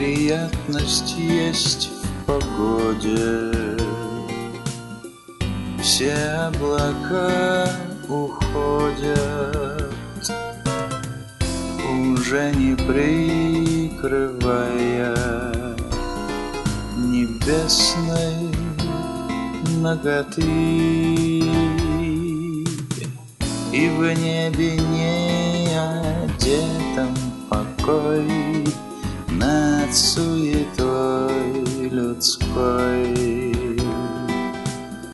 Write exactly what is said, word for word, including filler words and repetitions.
Приятность есть в погоде. Все облака уходят, уже не прикрывая небесной наготы. И в небе не одетом покой над суетой людской.